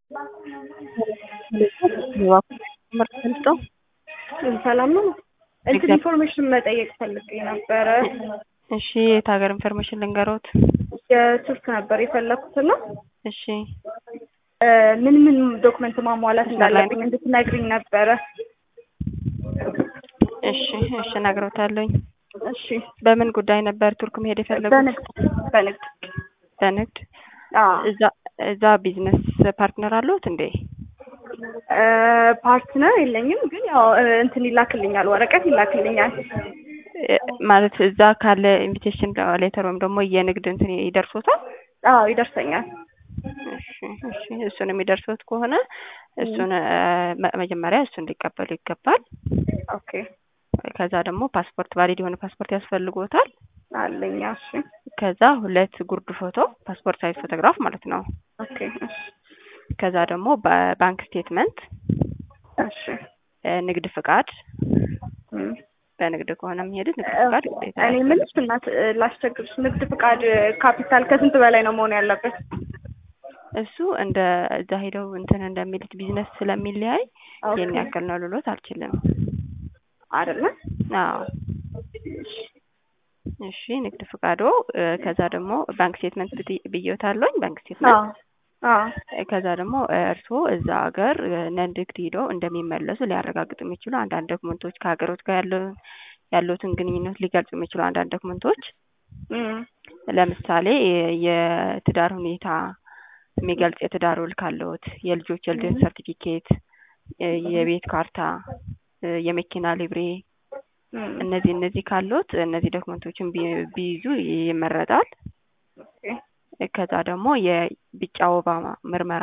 ሰላም ነው። እንትን ኢንፎርሜሽን መጠየቅ ፈልጌ ነበረ። እሺ የት ሀገር ኢንፎርሜሽን ልንገሮት? የቱርክ ነበር የፈለኩትና እሺ ምን ምን ዶክመንት ማሟላት እንዳለብኝ እንድትነግሪኝ ነበረ። እሺ እነግሮታለሁ። እሺ በምን ጉዳይ ነበር ቱርክ መሄድ የፈለጉት? በንግድ እዛ ቢዝነስ ፓርትነር አለዎት እንዴ? ፓርትነር የለኝም፣ ግን ያው እንትን ይላክልኛል፣ ወረቀት ይላክልኛል። ማለት እዛ ካለ ኢንቪቴሽን ሌተር ወይም ደግሞ የንግድ እንትን ይደርሶታል? አዎ ይደርሰኛል። እሺ እሱን የሚደርሱት ከሆነ እሱን መጀመሪያ እሱን ሊቀበሉ ይገባል። ኦኬ። ከዛ ደግሞ ፓስፖርት፣ ቫሊድ የሆነ ፓስፖርት ያስፈልጎታል አለኝ። እሺ። ከዛ 2 ጉርድ ፎቶ፣ ፓስፖርት ሳይዝ ፎቶግራፍ ማለት ነው። ኦኬ። ከዛ ደግሞ ባንክ ስቴትመንት። እሺ። ንግድ ፍቃድ፣ በንግድ ከሆነ የሚሄዱት ንግድ ፍቃድ ግዴታ። እኔ ምንሽ እናት ላስቸግርሽ፣ ንግድ ፍቃድ ካፒታል ከስንት በላይ ነው መሆን ያለበት? እሱ እንደ እዛ ሄደው እንትን እንደሚሉት ቢዝነስ ስለሚለያይ የኔ ያክል ነው ልሎት አልችልም። አይደለ? አዎ። እሺ ንግድ ፍቃዶ፣ ከዛ ደግሞ ባንክ ስቴትመንት ብየውታለሁ። ባንክ ስቴትመንት። ከዛ ደግሞ እርስዎ እዛ ሀገር ንግድ ሄደው እንደሚመለሱ ሊያረጋግጡ የሚችሉ አንዳንድ ዶክመንቶች፣ ከሀገሮች ጋር ያሉትን ግንኙነት ሊገልጹ የሚችሉ አንዳንድ ዶክመንቶች፣ ለምሳሌ የትዳር ሁኔታ የሚገልጽ የትዳር ውል ካለዎት፣ የልጆች የልደት ሰርቲፊኬት፣ የቤት ካርታ፣ የመኪና ሊብሬ፣ እነዚህ ካሉት እነዚህ ዶክመንቶችን ቢይዙ ይመረጣል። ከዛ ደግሞ የቢጫ ወባ ምርመራ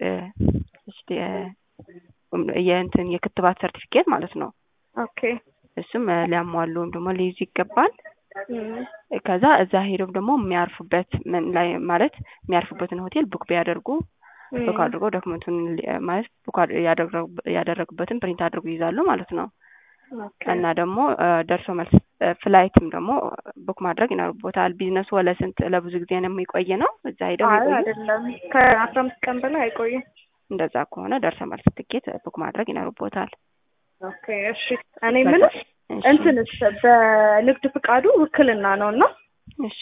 የእንትን የክትባት ሰርቲፊኬት ማለት ነው። ኦኬ። እሱም ሊያሟሉ ወይም ደግሞ ሊይዙ ይገባል። ከዛ እዛ ሄደው ደግሞ የሚያርፉበት ምን ላይ ማለት የሚያርፉበትን ሆቴል ቡክ ቢያደርጉ ቡክ አድርጎ ዶክመንቱን ማለት ቡክ ያደረጉበትን ፕሪንት አድርጎ ይዛሉ ማለት ነው። እና ደግሞ ደርሶ መልስ ፍላይትም ደግሞ ቡክ ማድረግ ይኖርቦታል። ቢዝነሱ ለብዙ ጊዜ ነው የሚቆይ ነው እዛ ሄደው የሚቆይ አይደለም፣ ከ15 ቀን በላይ አይቆይም። እንደዛ ከሆነ ደርሶ መልስ ትኬት ቡክ ማድረግ ይኖርቦታል። ኦኬ። እሺ እኔ ምንሽ እንትንስ በንግድ ፍቃዱ ውክልና ነውና? እሺ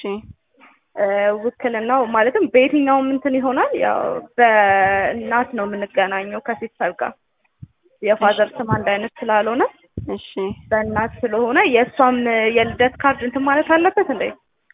ውክልናው ማለትም በየትኛውም እንትን ይሆናል። ያው በእናት ነው የምንገናኘው ከሲስተር ጋር፣ የፋዘር ስም አንድ አይነት ስላልሆነ እሺ በእናት ስለሆነ የእሷም የልደት ካርድ እንትን ማለት አለበት እንዴ?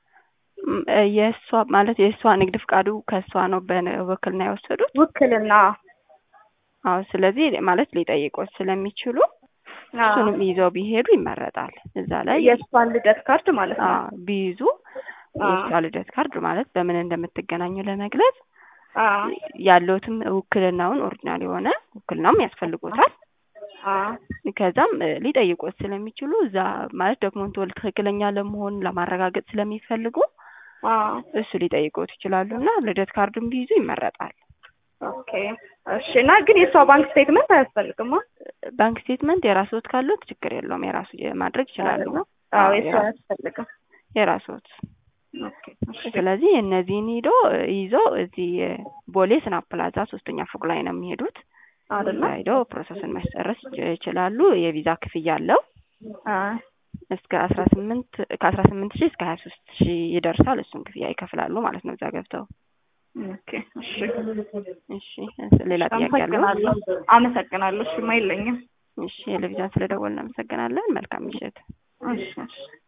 የእሷ ንግድ ፍቃዱ ከእሷ ነው በውክልና የወሰዱት? ውክልና። አዎ። ስለዚህ ማለት ሊጠይቁት ስለሚችሉ እሱንም ይዘው ቢሄዱ ይመረጣል። እዛ ላይ የእሷን ልደት ካርድ ማለት ነው ቢይዙ፣ የእሷ ልደት ካርድ ማለት በምን እንደምትገናኙ ለመግለጽ ያለውትም ውክልናውን ኦሪጂናል የሆነ ውክልናውም ያስፈልጎታል። ከዛም ሊጠይቁት ስለሚችሉ እዛ ማለት ዶክመንቱ ትክክለኛ ለመሆን ለማረጋገጥ ስለሚፈልጉ እሱ ሊጠይቁት ይችላሉና ልደት ካርዱን ቢይዙ ይመረጣል። ኦኬ። እሺ። እና ግን የሷ ባንክ ስቴትመንት አያስፈልግም? ባንክ ስቴትመንት የራስዎት ካሉት ችግር የለውም፣ የራሱ ማድረግ ይችላሉ። አዎ የሷ አያስፈልግም፣ የራስዎት። ኦኬ። ስለዚህ እነዚህን ይዞ እዚህ ቦሌ ስናፕ ፕላዛ 3ኛ ፎቅ ላይ ነው የሚሄዱት። ሄዶ ፕሮሰስን ማስጨረስ ይችላሉ። የቪዛ ክፍያ አለው። እስከ 18,000 እስከ 23,000 ይደርሳል። እሱን ክፍያ ይከፍላሉ ማለት ነው እዛ ገብተው። ኦኬ። እሺ ሌላ ጥያቄ አለው? አመሰግናለሁ። እሺ የለኝም። እሺ የለቪዛን ስለደወልን እናመሰግናለን። መልካም ምሽት። እሺ።